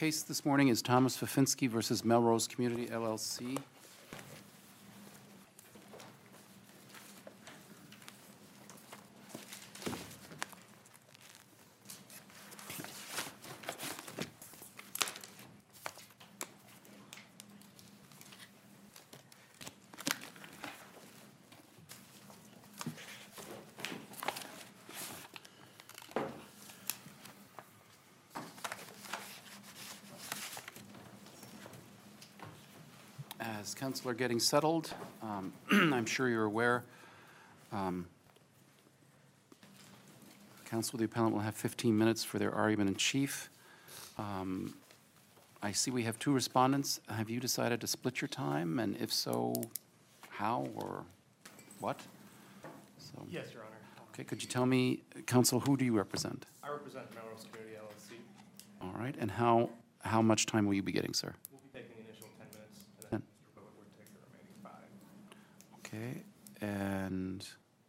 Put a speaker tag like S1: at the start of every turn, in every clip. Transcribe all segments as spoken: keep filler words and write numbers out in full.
S1: Case this morning is Thomas Fafinski versus Melrose Community L L C. As council are getting settled, um, I'm sure you're aware, um, counsel, the appellant will have fifteen minutes for their argument in chief. Um, I see we have two respondents. Have you decided to split your time? And if so, how or what? So,
S2: Yes, Your Honor.
S1: okay, could you tell me, counsel, who do you represent?
S2: I represent Melrose Community L L C.
S1: All right, and how, how much time will you be getting, sir?
S2: We'll be taking the initial ten minutes, and then Mister Bullock would take the remaining five.
S1: Okay, and,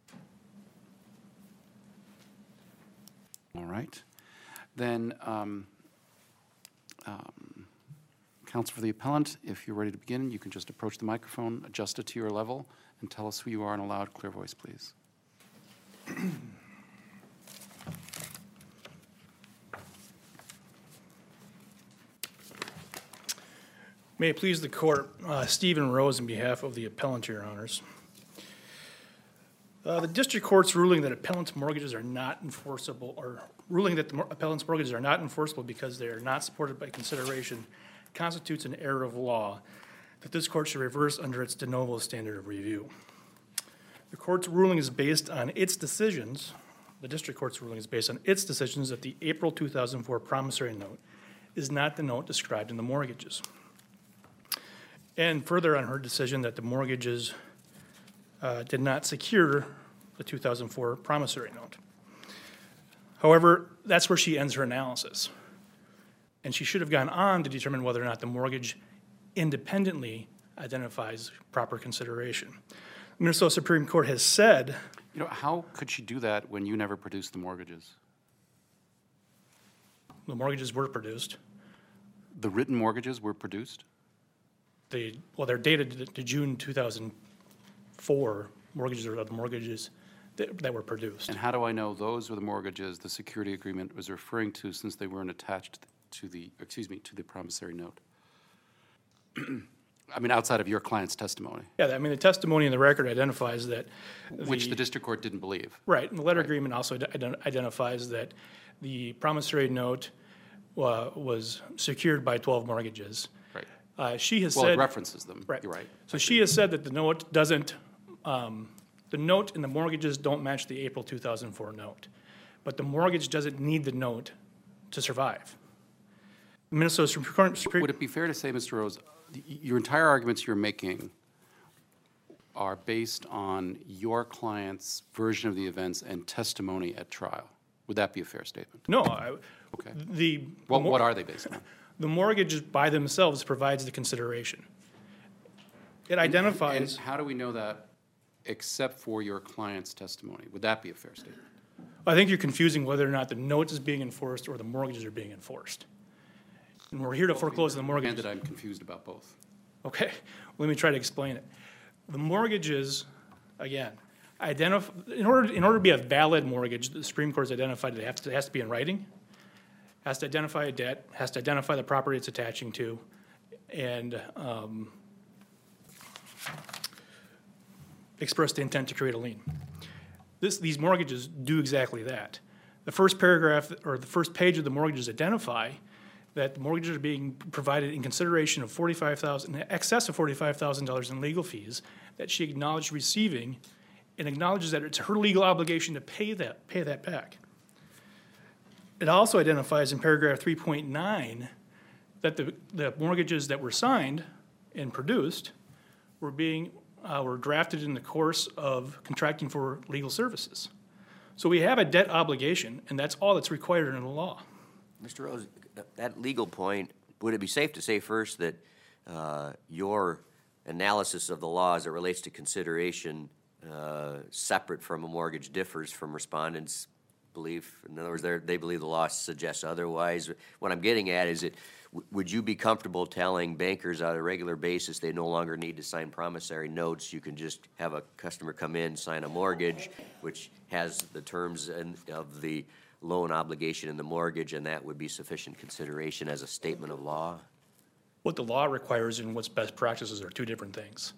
S1: all right. Then, um, um, counsel for the appellant, if you're ready to begin, you can just approach the microphone, adjust it to your level, and tell us who you are in a loud, clear voice, please.
S2: May it please the court, uh, Stephen Rose on behalf of the appellant, Your Honors. Uh, the district court's ruling that appellant's mortgages are not enforceable, or ruling that the mor- appellant's mortgages are not enforceable because they are not supported by consideration, constitutes an error of law that this court should reverse under its de novo standard of review. The court's ruling is based on its decisions, the district court's ruling is based on its decisions that the April two thousand four promissory note is not the note described in the mortgages. And further on her decision that the mortgages uh, did not secure the two thousand four promissory note. However, that's where she ends her analysis. And she should have gone on to determine whether or not the mortgage independently identifies proper consideration. The Minnesota Supreme Court has said,
S1: You know, how could she do that when you never produced the mortgages?
S2: the mortgages were produced.
S1: The written mortgages were produced?
S2: They, well, they're dated to- to June two thousand four. Mortgages are the mortgages that, that were produced.
S1: And how do I know those were the mortgages the security agreement was referring to, since they weren't attached to the, excuse me, to the promissory note? I mean, outside of your client's testimony,
S2: Yeah, I mean, the testimony in the record identifies that.
S1: which the district court didn't believe.
S2: Right, and the letter agreement also ident- identifies that the promissory note uh, was secured by twelve mortgages.
S1: Right.
S2: Uh, She has
S1: Well, it
S2: said.
S1: references them.
S2: Right.
S1: You're right.
S2: So she has said that the note doesn't, um, the note and the mortgages don't match the April two thousand four note. But the mortgage doesn't need the note to survive. Minnesota Supreme Court. Supreme-
S1: Would it be fair to say, Mister Rose, y- your entire arguments you're making are based on your client's version of the events and testimony at trial? Would that be a fair statement?
S2: No, I,
S1: Okay.
S2: the.
S1: What, what are they based on?
S2: The mortgages by themselves provides the consideration. It identifies.
S1: And how do we know that except for your client's testimony? Would that be a fair statement?
S2: I think you're confusing whether or not the note is being enforced or the mortgages are being enforced. And we're here to foreclose on the mortgages.
S1: And that I'm confused about both.
S2: Okay, let me try to explain it. The mortgages, again, identify, in order, in order to be a valid mortgage, the Supreme Court's identified that it has to, it has to be in writing, has to identify a debt, has to identify the property it's attaching to, and um, express the intent to create a lien. This, these mortgages do exactly that. The first paragraph, or the first page of the mortgages identify that the mortgages are being provided in consideration of forty-five thousand, in excess of forty-five thousand dollars in legal fees that she acknowledged receiving, and acknowledges that it's her legal obligation to pay that, pay that back. It also identifies in paragraph three point nine that the, the mortgages that were signed and produced were being, uh, were drafted in the course of contracting for legal services. So we have a debt obligation, and that's all that's required under the law.
S3: Mister Rose, that legal point, would it be safe to say first that uh, your analysis of the law as it relates to consideration uh, separate from a mortgage differs from respondents' belief? In other words, they're, they believe the law suggests otherwise. What I'm getting at is it, w- would you be comfortable telling bankers on a regular basis they no longer need to sign promissory notes? You can just have a customer come in, sign a mortgage, which has the terms and of the loan obligation in the mortgage, and that would be sufficient consideration as a statement of law?
S2: What the law requires and what's best practices are two different things.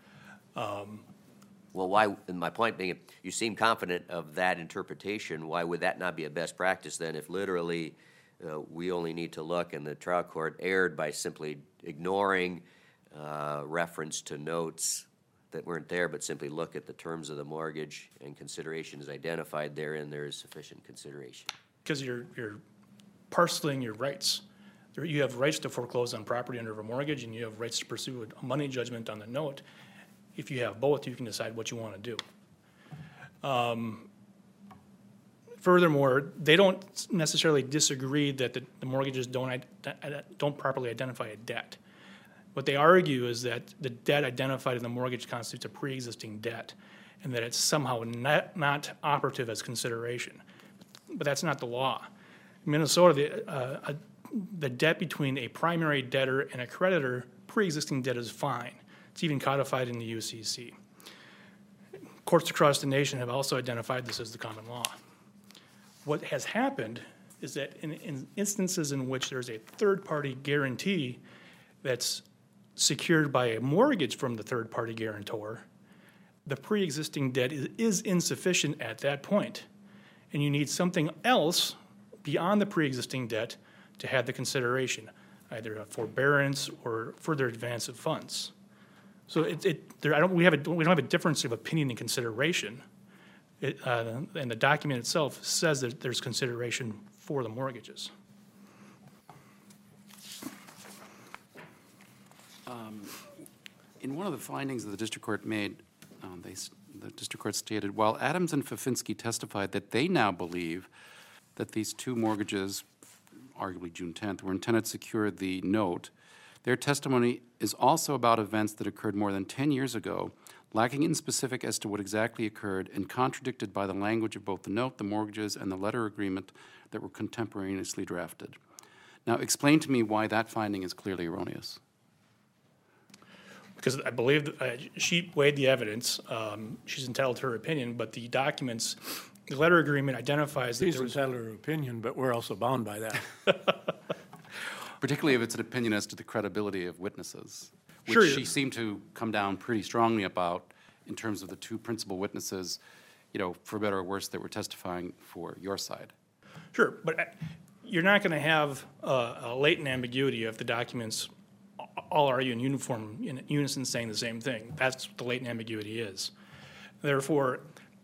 S3: Well, why, and my point being, you seem confident of that interpretation, why would that not be a best practice then if literally uh, we only need to look and the trial court erred by simply ignoring uh, reference to notes that weren't there, but simply look at the terms of the mortgage and consideration is identified therein, there is sufficient consideration?
S2: Because you're, you're parceling your rights. There- You have rights to foreclose on property under a mortgage, and you have rights to pursue a money judgment on the note. If you have both, you can decide what you want to do. Um, Furthermore, they don't necessarily disagree that the the mortgages don't, ide- don't properly identify a debt. What they argue is that the debt identified in the mortgage constitutes a pre-existing debt, and that it's somehow not, not operative as consideration. But that's not the law. In Minnesota, the, uh, a, the debt between a primary debtor and a creditor, pre-existing debt is fine. It's even codified in the U C C. Courts across the nation have also identified this as the common law. What has happened is that in, in instances in which there's a third-party guarantee that's secured by a mortgage from the third-party guarantor, the pre-existing debt is, is insufficient at that point, and you need something else beyond the pre-existing debt to have the consideration, either a forbearance or further advance of funds. So it, it there, I don't, we have a, we don't have a difference of opinion and consideration. It, uh, and the document itself says that there's consideration for the mortgages.
S1: In one of the findings that the district court made, um, they, s- the district court stated, while Adams and Fafinski testified that they now believe that these two mortgages, arguably June tenth, were intended to secure the note, their testimony is also about events that occurred more than ten years ago, lacking in specific as to what exactly occurred and contradicted by the language of both the note, the mortgages, and the letter agreement that were contemporaneously drafted. Now, explain to me why that finding is clearly erroneous.
S2: Because I believe that, uh, she weighed the evidence. Um, she's entitled to her opinion, but the documents, the letter agreement identifies that
S4: She's
S2: there was.
S4: entitled to her opinion, but we're also bound by that.
S1: Particularly if it's an opinion as to the credibility of witnesses, which
S2: Sure.
S1: she seemed to come down pretty strongly about in terms of the two principal witnesses, you know, for better or worse, that were testifying for your side.
S2: Sure, but uh, you're not going to have uh, a latent ambiguity if the documents a- all are in uniform, in unison saying the same thing. That's what the latent ambiguity is. Therefore,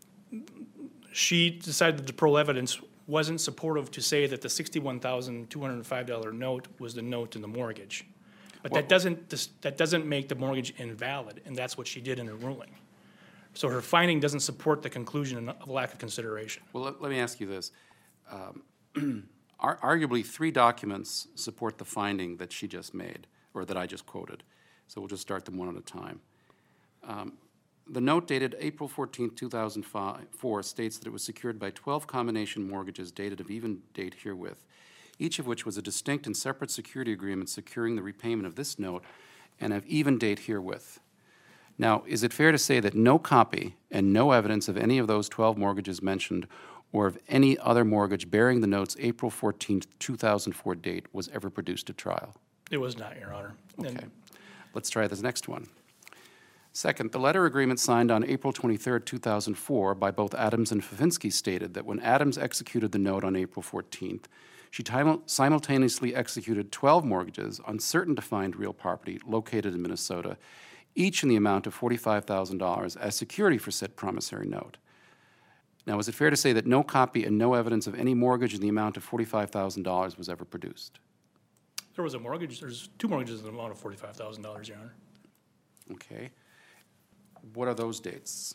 S2: she decided that the parole evidence wasn't supportive to say that the sixty-one thousand two hundred five dollars note was the note in the mortgage. But
S1: Well-
S2: that doesn't, dis- that doesn't make the mortgage invalid, and that's what she did in her ruling. So her finding doesn't support the conclusion of lack of consideration.
S1: Well, let, let me ask you this. Um, ar- Arguably, three documents support the finding that she just made, or that I just quoted. So we'll just start them one at a time. Um, The note dated April fourteenth, two thousand four states that it was secured by twelve combination mortgages dated of even date herewith, each of which was a distinct and separate security agreement securing the repayment of this note and of even date herewith. Now, is it fair to say that no copy and no evidence of any of those twelve mortgages mentioned or of any other mortgage bearing the note's April fourteenth, two thousand four date was ever produced at trial?
S2: It was not, Your Honor. And
S1: Okay. Let's try this next one. Second, the letter agreement signed on April twenty-third, two thousand four by both Adams and Fafinski stated that when Adams executed the note on April fourteenth, she tim- simultaneously executed twelve mortgages on certain defined real property located in Minnesota, each in the amount of forty-five thousand dollars as security for said promissory note. Now, is it fair to say that no copy and no evidence of any mortgage in the amount of forty-five thousand dollars was ever produced?
S2: There was a mortgage, there's two mortgages in the amount of forty-five thousand dollars, Your Honor.
S1: Okay. What are those dates?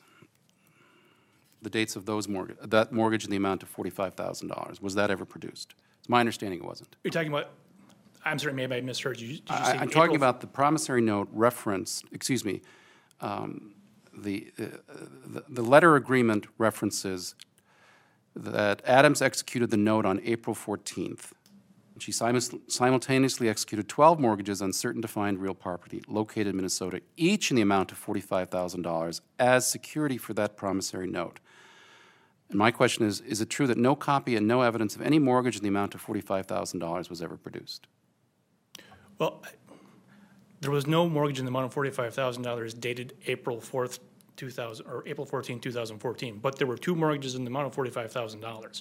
S1: The dates of those mortgage, that mortgage in the amount of forty-five thousand dollars, was that ever produced? It's my understanding it wasn't.
S2: You're talking about, I'm sorry, maybe I misheard you. Did you
S1: I,
S2: say
S1: I'm talking
S2: April-
S1: about the promissory note reference, excuse me, um, the, uh, the, the letter agreement references that Adams executed the note on April fourteenth. She simus- simultaneously executed twelve mortgages on certain defined real property located in Minnesota, each in the amount of forty-five thousand dollars as security for that promissory note. And my question is, is it true that no copy and no evidence of any mortgage in the amount of forty-five thousand dollars was ever produced?
S2: Well, there was no mortgage in the amount of forty-five thousand dollars dated April fourth, two thousand, or April fourteenth, two thousand fourteen, but there were two mortgages in the amount of forty-five thousand dollars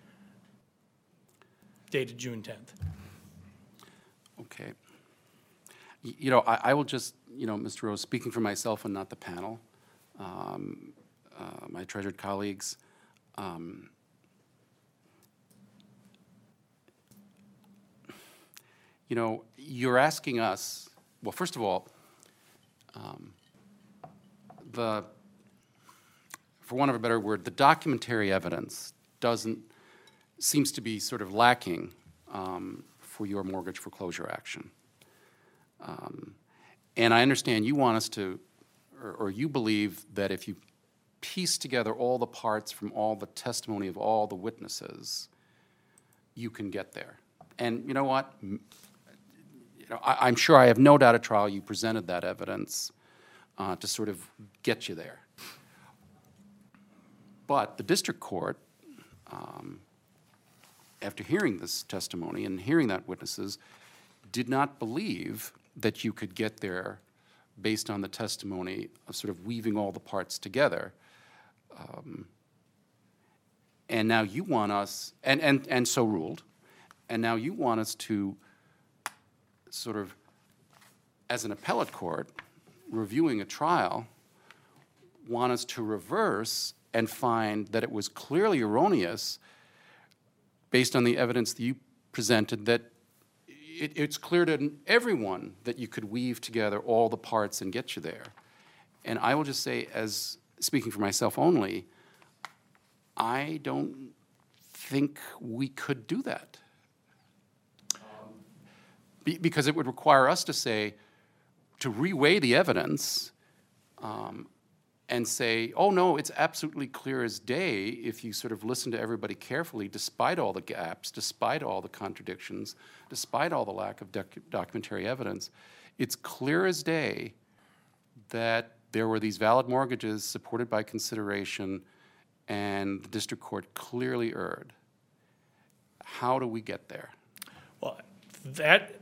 S2: dated June tenth.
S1: Okay. Y- You know, I, I will just, you know, Mister Rose, speaking for myself and not the panel, um, uh, my treasured colleagues, um, you know, you're asking us, well, first of all, um, the, for want of a better word, the documentary evidence doesn't, seems to be sort of lacking um, for your mortgage foreclosure action. Um, and I understand you want us to, or, or you believe that if you piece together all the parts from all the testimony of all the witnesses, you can get there. And you know what? M- You know, I, I'm sure I have no doubt at trial you presented that evidence uh, to sort of get you there. But the district court, um, after hearing this testimony and hearing that witnesses, did not believe that you could get there based on the testimony of sort of weaving all the parts together. Um, and now you want us, and, and, and so ruled, and now you want us to sort of, as an appellate court, reviewing a trial, want us to reverse and find that it was clearly erroneous based on the evidence that you presented, that it, it's clear to everyone that you could weave together all the parts and get you there. And I will just say, as speaking for myself only, I don't think we could do that. Be, because it would require us to say, to reweigh the evidence um, and say, oh no, it's absolutely clear as day if you sort of listen to everybody carefully, despite all the gaps, despite all the contradictions, despite all the lack of doc- documentary evidence, it's clear as day that there were these valid mortgages supported by consideration, and the district court clearly erred. How do we get there?
S2: Well, that,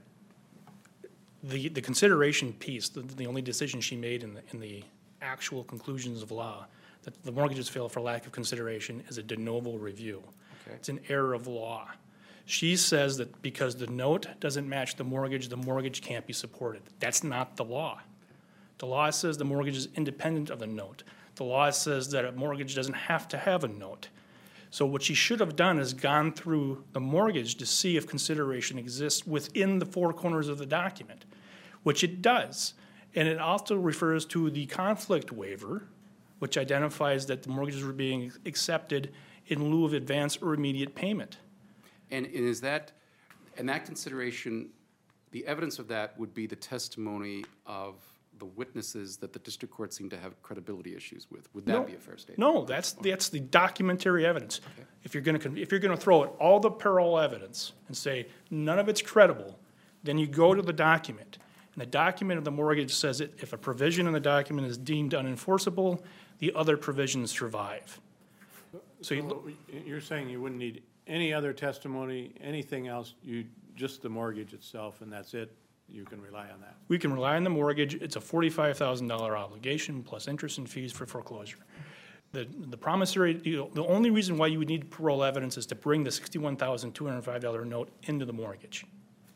S2: the, the consideration piece, the, the only decision she made in the, in the actual conclusions of law, that the mortgages fail for lack of consideration, is a de novo review.
S1: Okay.
S2: It's an error of law. She says that because the note doesn't match the mortgage, the mortgage can't be supported. That's not the law. The law says the mortgage is independent of the note. The law says that a mortgage doesn't have to have a note. So what she should have done is gone through the mortgage to see if consideration exists within the four corners of the document, which it does. And it also refers to the conflict waiver, which identifies that the mortgages were being accepted in lieu of advance or immediate payment.
S1: And, and is that, and that consideration, the evidence of that would be the testimony of the witnesses that the district court seemed to have credibility issues with. Would that
S2: No.
S1: be a fair statement?
S2: No, that's, that's the documentary evidence. If you're gonna, con- if you're gonna throw out all the parallel evidence and say none of it's credible, then you go to the document. And the document of the mortgage says that if a provision in the document is deemed unenforceable, the other provisions survive. So you, look-
S4: So you're saying you wouldn't need any other testimony, anything else, you, just the mortgage itself, and that's it? You can rely on that?
S2: we can rely on the mortgage. It's a forty-five thousand dollar obligation plus interest and fees for foreclosure. The, the promissory, you know, the only reason why you would need parole evidence is to bring the sixty-one thousand two hundred five dollar note into the mortgage.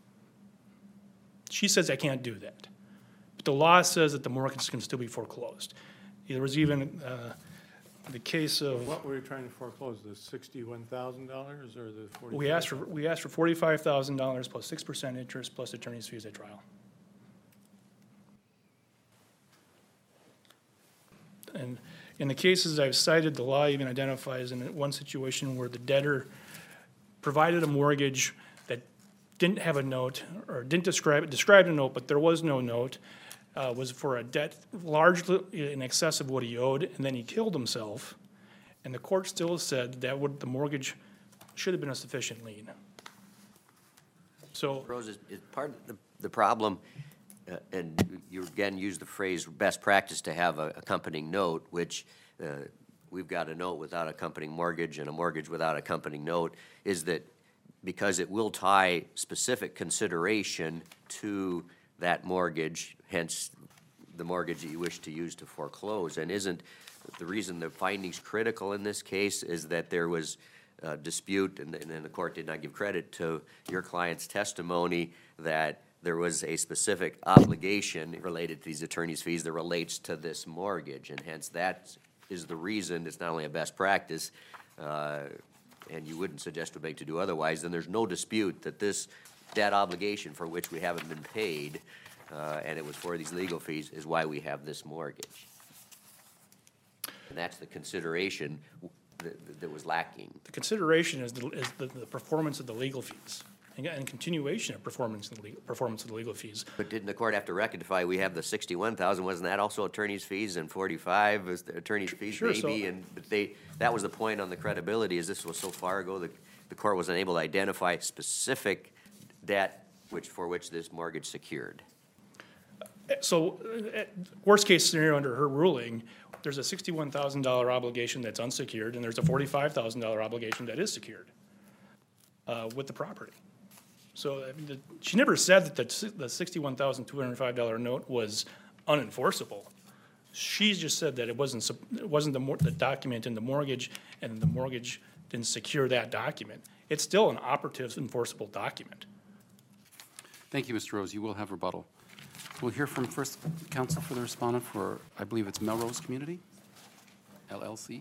S2: She says I can't do that. But the law says that the mortgage can still be foreclosed. There was even uh, the case of,
S4: What were you trying to foreclose, the sixty-one thousand dollars or the forty?
S2: we asked for, we asked for forty-five thousand dollars plus six percent interest plus attorney's fees at trial. And in the cases I've cited, the law even identifies in one situation where the debtor provided a mortgage that didn't have a note, or didn't describe it, described a note, but there was no note, uh, was for a debt largely in excess of what he owed, and then he killed himself. And the court still said that would, the mortgage should have been a sufficient lien. So,
S3: Rose, is, is part of the, the problem, uh, and you again used the phrase best practice to have a accompanying note, which uh, we've got a note without accompanying mortgage and a mortgage without accompanying note, is that because it will tie specific consideration to that mortgage, hence the mortgage that you wish to use to foreclose. And isn't the reason the finding's critical in this case is that there was a dispute, and, and the court did not give credit to your client's testimony that there was a specific obligation related to these attorney's fees that relates to this mortgage, and hence that is the reason it's not only a best practice, uh, and you wouldn't suggest to bank to do otherwise, then there's no dispute that this debt obligation for which we haven't been paid, uh, and it was for these legal fees, is why we have this mortgage. And that's the consideration that, that was lacking.
S2: the consideration is the, is the, the performance of the legal fees, and, and continuation of performance of the legal, performance of the legal fees.
S3: But didn't the court have to rectify, we have the sixty-one thousand, wasn't that also attorney's fees, and forty-five was the attorney's fees
S2: Sure, so-
S3: maybe? And, but they, that was the point on the credibility, is this was so far ago, the, the court was unable to identify specific debt which, for which this mortgage secured.
S2: So, uh, worst case scenario under her ruling, there's a sixty-one thousand dollar obligation that's unsecured, and there's a forty-five thousand dollar obligation that is secured uh, with the property. So, I mean, the, she never said that the, the sixty-one thousand two hundred five dollar note was unenforceable. She just said that it wasn't, sup- it wasn't the, mor- the document in the mortgage, and the mortgage didn't secure that document. It's still an operative enforceable document.
S1: Thank you, Mister Rose. You will have rebuttal. We'll hear from first counsel for the respondent for, I believe it's Melrose Community, L L C.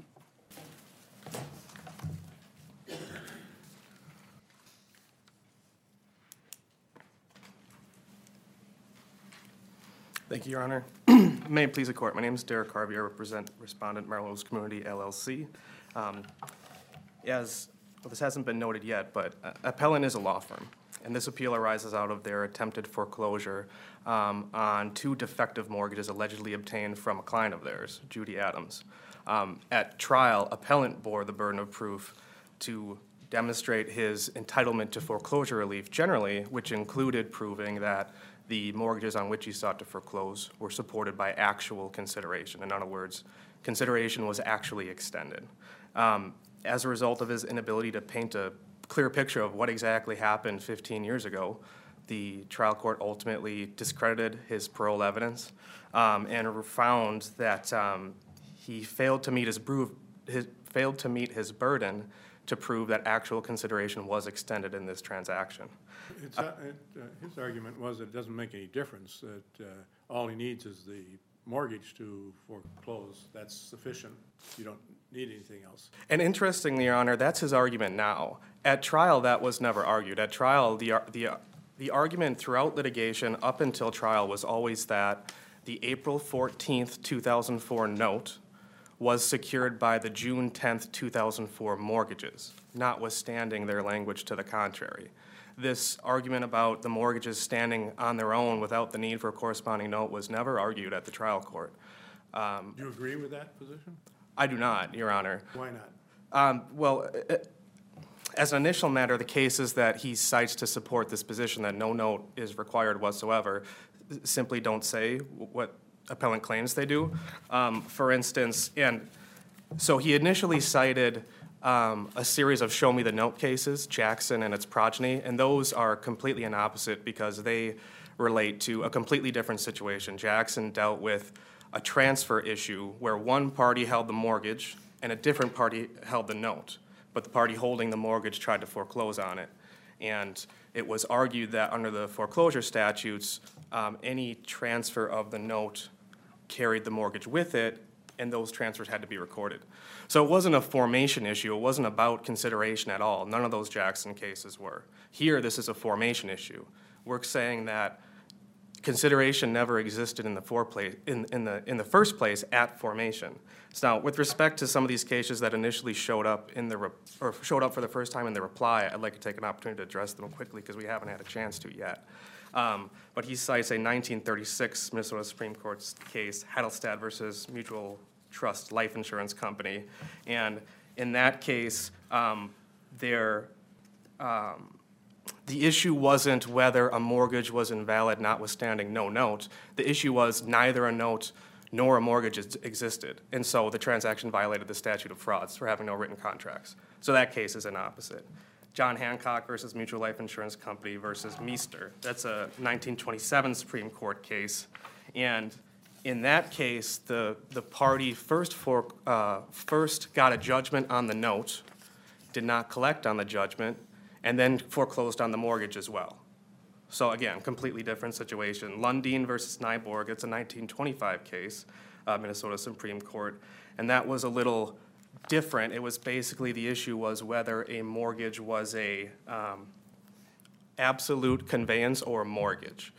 S5: Thank you, Your Honor. May it please the court, my name is Derek Harvey. I represent Respondent Melrose Community, L L C. Um, As, well, this hasn't been noted yet, but uh, Appellant is a law firm, and this appeal arises out of their attempted foreclosure um, on two defective mortgages allegedly obtained from a client of theirs, Judy Adams. Um, At trial, Appellant bore the burden of proof to demonstrate his entitlement to foreclosure relief generally, which included proving that the mortgages on which he sought to foreclose were supported by actual consideration. In other words, consideration was actually extended. Um, as a result of his inability to paint a clear picture of what exactly happened fifteen years ago, the trial court ultimately discredited his parole evidence um, and found that um, he failed to meet his, bru- his failed to meet his burden to prove that actual consideration was extended in this transaction.
S4: It's, uh, it, uh, his argument was that it doesn't make any difference, that uh, all he needs is the mortgage to foreclose. That's sufficient. You don't need anything else.
S5: And interestingly, Your Honor, that's his argument now. At trial, that was never argued. At trial, the, the, the argument throughout litigation up until trial was always that the April fourteenth, two thousand four note was secured by the June tenth, two thousand four mortgages, notwithstanding their language to the contrary. This argument about the mortgages standing on their own without the need for a corresponding note was never argued at the trial court. Um,
S4: Do you agree with that position?
S5: I do not, Your Honor.
S4: Why not?
S5: Um, well, uh, as an initial matter, the cases that he cites to support this position that no note is required whatsoever simply don't say what appellant claims they do. Um, for instance, and so he initially cited um, a series of show me the note cases, Jackson and its progeny, and those are completely an opposite because they relate to a completely different situation. Jackson dealt with a transfer issue where one party held the mortgage and a different party held the note, but the party holding the mortgage tried to foreclose on it. And it was argued that under the foreclosure statutes, um, any transfer of the note carried the mortgage with it, and those transfers had to be recorded. So it wasn't a formation issue. It wasn't about consideration at all. None of those Jackson cases were. Here, this is a formation issue. We're saying that consideration never existed in the foreplay, in, in the in the first place at formation. So now, with respect to some of these cases that initially showed up in the re, or showed up for the first time in the reply, I'd like to take an opportunity to address them quickly because we haven't had a chance to yet. Um, but he cites a nineteen thirty-six Minnesota Supreme Court case, Hadelstad versus Mutual Trust Life Insurance Company, and in that case, um, there, um, the issue wasn't whether a mortgage was invalid notwithstanding no note. The issue was neither a note nor a mortgage ex- existed. And so the transaction violated the statute of frauds for having no written contracts. So that case is an opposite. John Hancock versus Mutual Life Insurance Company versus Meester. That's a nineteen twenty-seven Supreme Court case. And in that case, the, the party first, for, uh, first got a judgment on the note, did not collect on the judgment, and then foreclosed on the mortgage as well. So again, completely different situation. Lundin versus Nyborg, it's a nineteen twenty-five case, uh, Minnesota Supreme Court, and that was a little different. It was basically, the issue was whether a mortgage was a um, absolute conveyance or a mortgage.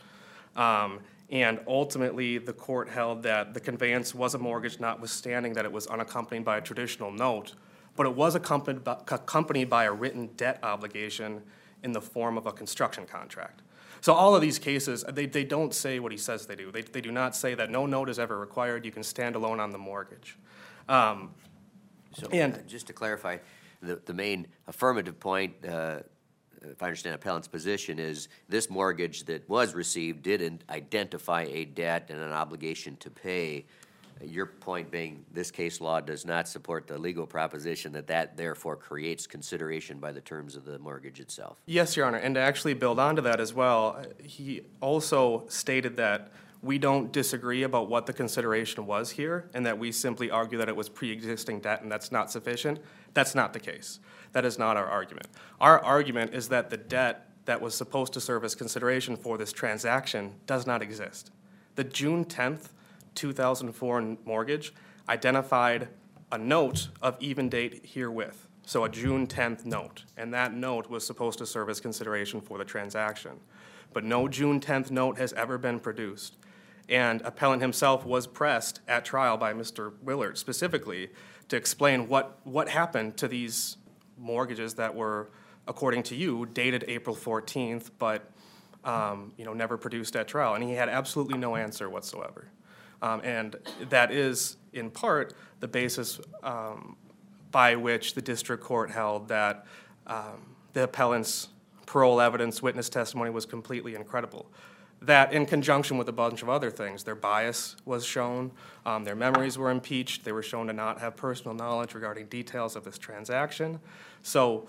S5: Um, and ultimately, the court held that the conveyance was a mortgage, notwithstanding that it was unaccompanied by a traditional note, but it was accompanied by, accompanied by a written debt obligation in the form of a construction contract. So all of these cases, they, they don't say what he says they do. They, they do not say that no note is ever required, you can stand alone on the mortgage. Um,
S3: So,
S5: And-
S3: uh, just to clarify, the, the main affirmative point, uh, if I understand appellant's position, is this mortgage that was received didn't identify a debt and an obligation to pay. Your point being, this case law does not support the legal proposition that that therefore creates consideration by the terms of the mortgage itself.
S5: Yes, Your Honor, and to actually build onto that as well, he also stated that we don't disagree about what the consideration was here, and that we simply argue that it was pre-existing debt and that's not sufficient. That's not the case. That is not our argument. Our argument is that the debt that was supposed to serve as consideration for this transaction does not exist. The June tenth, two thousand four mortgage identified a note of even date herewith, so a June tenth note, and that note was supposed to serve as consideration for the transaction. But no June tenth note has ever been produced. And appellant himself was pressed at trial by Mister Willard specifically to explain what, what happened to these mortgages that were, according to you, dated April fourteenth, but um, you know, never produced at trial. And he had absolutely no answer whatsoever. Um, and that is, in part, the basis um, by which the district court held that um, the appellant's parole evidence, witness testimony was completely incredible. That, in conjunction with a bunch of other things, their bias was shown, um, their memories were impeached, they were shown to not have personal knowledge regarding details of this transaction. So,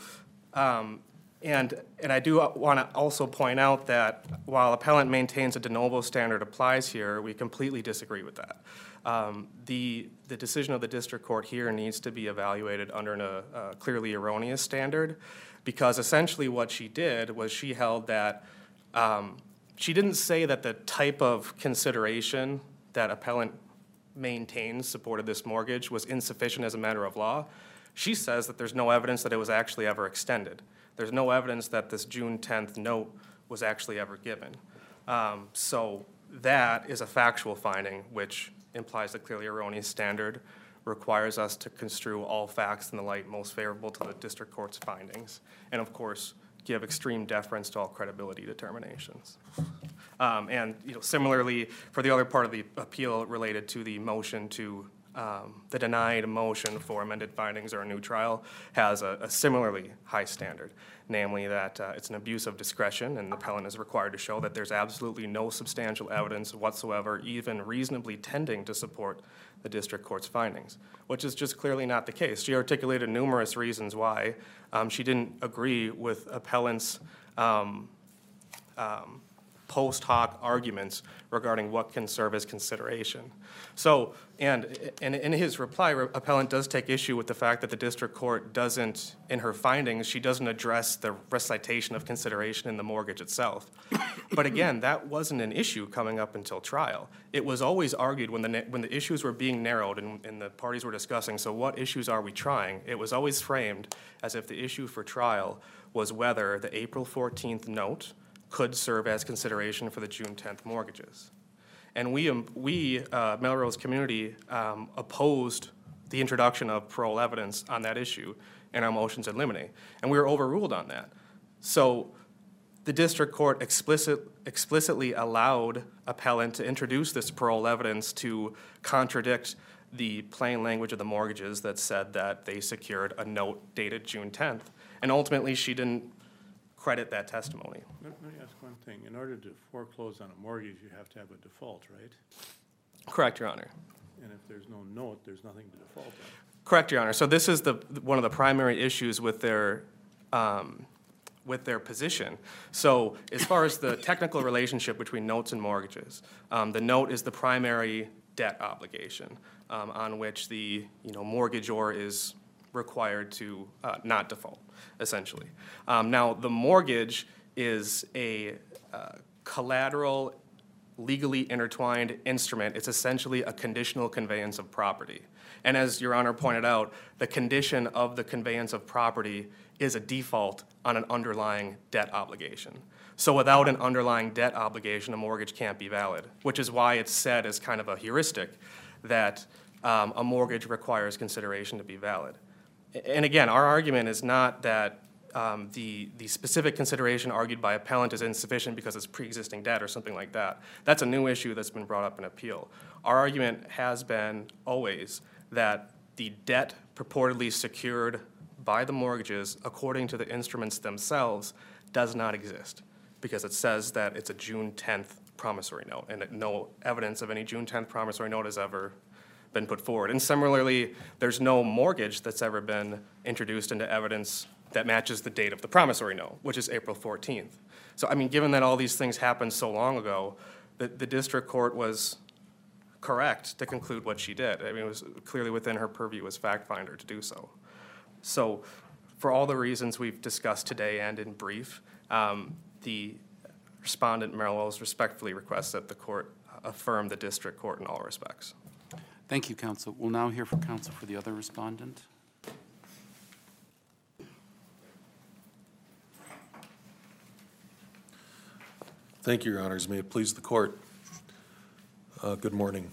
S5: um, and, and I do want to also point out that while appellant maintains a de novo standard applies here, we completely disagree with that. Um, the, the decision of the district court here needs to be evaluated under a, a clearly erroneous standard, because essentially what she did was she held that um, she didn't say that the type of consideration that appellant maintains supported this mortgage was insufficient as a matter of law. She says that there's no evidence that it was actually ever extended. There's no evidence that this June tenth note was actually ever given. Um, so that is a factual finding, which implies the clearly erroneous standard requires us to construe all facts in the light most favorable to the district court's findings, and of course, give extreme deference to all credibility determinations. Um, and you know, similarly, for the other part of the appeal related to the motion to um, the denied motion for amended findings or a new trial has a, a similarly high standard, namely that uh, it's an abuse of discretion, and the appellant is required to show that there's absolutely no substantial evidence whatsoever, even reasonably tending to support the district court's findings, which is just clearly not the case. She articulated numerous reasons why um, she didn't agree with appellant's um, um, post hoc arguments regarding what can serve as consideration. So, and, and in his reply, appellant does take issue with the fact that the district court doesn't, in her findings, she doesn't address the recitation of consideration in the mortgage itself. But again, that wasn't an issue coming up until trial. It was always argued when the, when the issues were being narrowed and, and the parties were discussing, so what issues are we trying? It was always framed as if the issue for trial was whether the April fourteenth note could serve as consideration for the June tenth mortgages. And we, um, we uh, Melrose community, um, opposed the introduction of parole evidence on that issue in our motions in limine, and we were overruled on that. So the district court explicit, explicitly allowed appellant to introduce this parole evidence to contradict the plain language of the mortgages that said that they secured a note dated June tenth. And ultimately, she didn't credit that testimony.
S4: Let let me ask one thing. In order to foreclose on a mortgage, you have to have a default, right?
S5: Correct, Your Honor.
S4: And if there's no note, there's nothing to default on.
S5: Correct, Your Honor. So this is the, one of the primary issues with their, um, with their position. So as far as the technical relationship between notes and mortgages, um, the note is the primary debt obligation um, on which the, you know, mortgagor is required to uh, not default, essentially. Um, Now, the mortgage is a uh, collateral, legally intertwined instrument. It's essentially a conditional conveyance of property. And as Your Honor pointed out, the condition of the conveyance of property is a default on an underlying debt obligation. So without an underlying debt obligation, a mortgage can't be valid, which is why it's said as kind of a heuristic that um, a mortgage requires consideration to be valid. And again, our argument is not that um, the, the specific consideration argued by appellant is insufficient because it's pre-existing debt or something like that. That's a new issue that's been brought up in appeal. Our argument has been always that the debt purportedly secured by the mortgages, according to the instruments themselves, does not exist because it says that it's a June tenth promissory note and that no evidence of any June tenth promissory note has ever been put forward. And similarly, there's no mortgage that's ever been introduced into evidence that matches the date of the promissory note, which is April fourteenth. So, I mean, given that all these things happened so long ago, the, the district court was correct to conclude what she did. I mean, it was clearly within her purview as fact finder to do so. So, for all the reasons we've discussed today and in brief, um, the respondent Melrose respectfully requests that the court affirm the district court in all respects.
S1: Thank you, counsel. We'll now hear from counsel for the other respondent.
S6: Thank you, Your Honors. May it please the court. Uh, Good morning.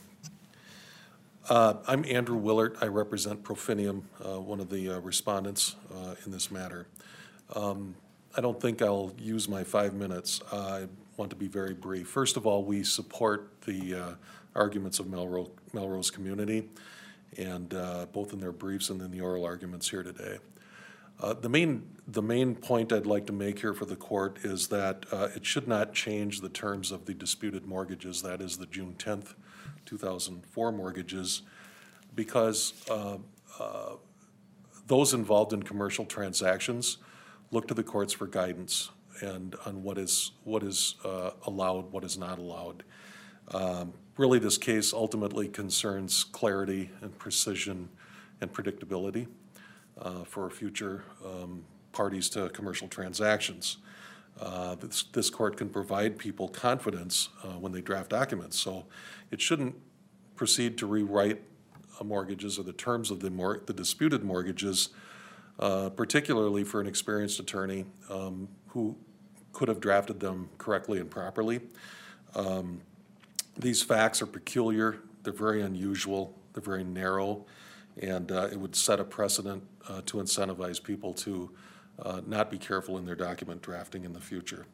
S6: Uh, I'm Andrew Willert. I represent Profinium, uh, one of the uh, respondents uh, in this matter. Um, I don't think I'll use my five minutes. I want to be very brief. First of all, we support the uh, arguments of Melrose, Melrose Community, and uh, both in their briefs and in the oral arguments here today. Uh, the main the main point I'd like to make here for the court is that uh, it should not change the terms of the disputed mortgages, that is the June tenth, two thousand four mortgages, because uh, uh, those involved in commercial transactions look to the courts for guidance and on what is what is uh, allowed, what is not allowed. Um, really, this case ultimately concerns clarity and precision and predictability uh, for future um, parties to commercial transactions. Uh, this, this court can provide people confidence uh, when they draft documents, so it shouldn't proceed to rewrite uh, mortgages or the terms of the, mor- the disputed mortgages, uh, particularly for an experienced attorney um, who could have drafted them correctly and properly. Um, These facts are peculiar, they're very unusual, they're very narrow, and uh, it would set a precedent uh, to incentivize people to uh, not be careful in their document drafting in the future.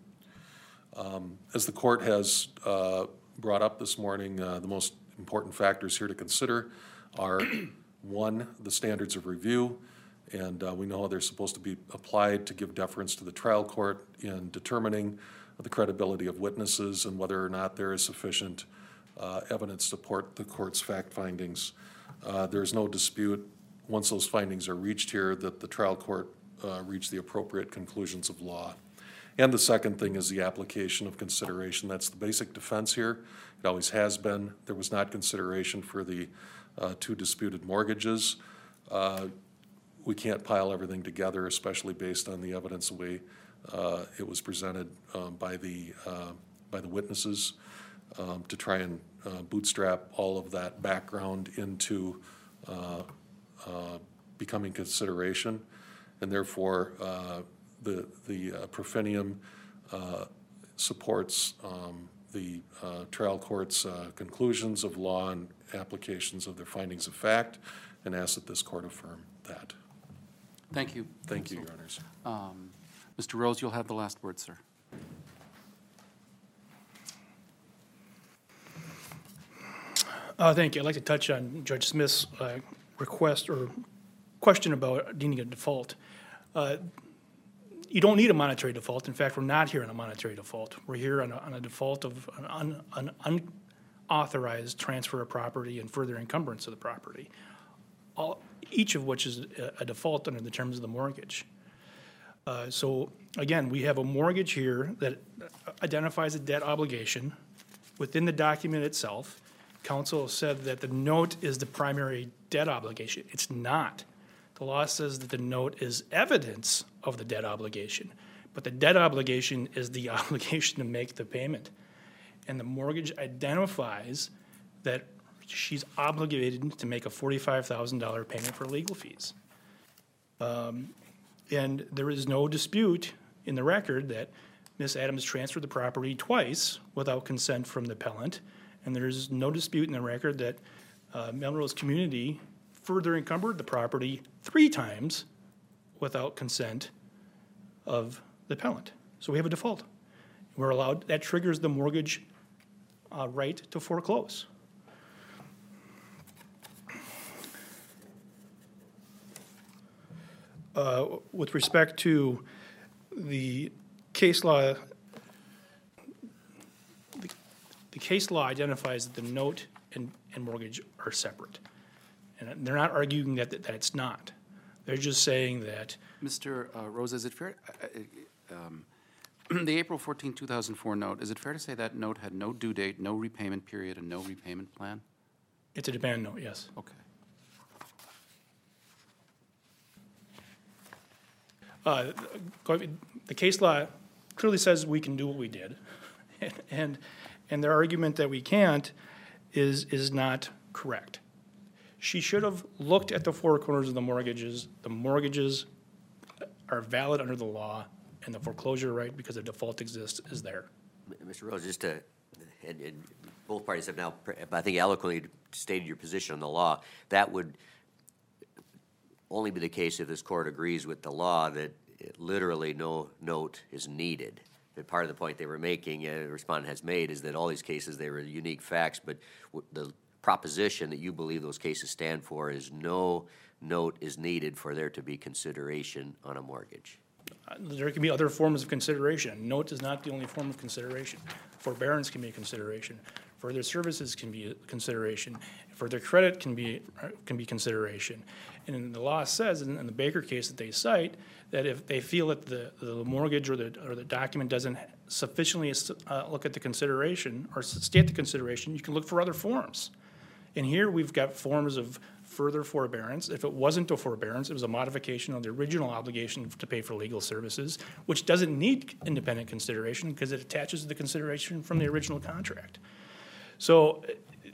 S6: Um, as the court has uh, brought up this morning, uh, the most important factors here to consider are, one, the standards of review, and uh, we know how they're supposed to be applied to give deference to the trial court in determining the credibility of witnesses and whether or not there is sufficient uh, evidence to support the court's fact findings. Uh, there's no dispute, once those findings are reached here, that the trial court uh, reached the appropriate conclusions of law. And the second thing is the application of consideration. That's the basic defense here. It always has been. There was not consideration for the uh, two disputed mortgages. Uh, we can't pile everything together, especially based on the evidence the way Uh, it was presented uh, by the uh, by the witnesses um, to try and uh, bootstrap all of that background into uh, uh, becoming consideration, and therefore uh, the the uh, Profinium uh, supports um, the uh, trial court's uh, conclusions of law and applications of their findings of fact, and asks that this court affirm that.
S1: Thank you.
S6: Thank you, Your Honors.
S1: Um, Mister Rose, you'll have the last word, sir.
S2: Uh, thank you. I'd like to touch on Judge Smith's uh, request or question about deeming a default. Uh, You don't need a monetary default. In fact, we're not here on a monetary default. We're here on a, on a default of an, un, an unauthorized transfer of property and further encumbrance of the property, all, each of which is a, a default under the terms of the mortgage. Uh, so again, we have a mortgage here that identifies a debt obligation. Within the document itself, counsel said that the note is the primary debt obligation. It's not. The law says that the note is evidence of the debt obligation, but the debt obligation is the obligation to make the payment. And the mortgage identifies that she's obligated to make a forty-five thousand dollar payment for legal fees. Um, and there is no dispute in the record that Miz Adams transferred the property twice without consent from the appellant, and there's no dispute in the record that uh, Melrose Community further encumbered the property three times without consent of the appellant. So we have a default. We're allowed, that triggers the mortgage uh, right to foreclose. Uh, with respect to the case law, the, the case law identifies that the note and, and mortgage are separate. And they're not arguing that, that it's not. They're just saying that
S1: Mister uh, Rose, is it fair, uh, uh, um, the April fourteenth, two thousand four note, is it fair to say that note had no due date, no repayment period, and no repayment plan?
S2: it's a demand note, yes.
S1: Okay.
S2: Uh, going- The case law clearly says we can do what we did. And, and their argument that we can't is, is not correct. She should have looked at the four corners of the mortgages. The mortgages are valid under the law, and the foreclosure right, because the default exists, is there.
S3: Mister Rose, just to, and, and both parties have now, I think eloquently stated your position on the law. That would only be the case if this court agrees with the law that it, literally no note is needed. That part of the point they were making, uh, the respondent has made, is that all these cases, they were unique facts, but w- the proposition that you believe those cases stand for is no note is needed for there to be consideration on a mortgage.
S2: Uh, There can be other forms of consideration. Note is not the only form of consideration. Forbearance can be a consideration. Further services can be a consideration. Further credit can be, uh, can be consideration. And the law says, in in the Baker case that they cite, that if they feel that the, the mortgage or the, or the document doesn't sufficiently uh, look at the consideration or state the consideration, you can look for other forms. And here we've got forms of further forbearance. If it wasn't a forbearance, it was a modification of the original obligation to pay for legal services, which doesn't need independent consideration because it attaches the consideration from the original contract. So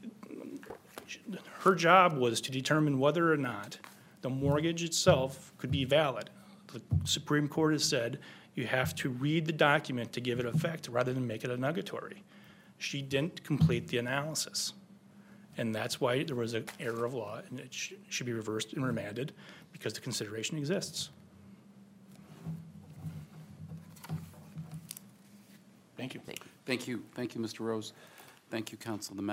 S2: her job was to determine whether or not the mortgage itself could be valid. The Supreme Court has said you have to read the document to give it effect rather than make it a nugatory. She didn't complete the analysis. And that's why there was an error of law, and it sh- should be reversed and remanded because the consideration exists. Thank you.
S3: Thank you.
S1: Thank you, thank you, Mister Rose. Thank you, counsel. The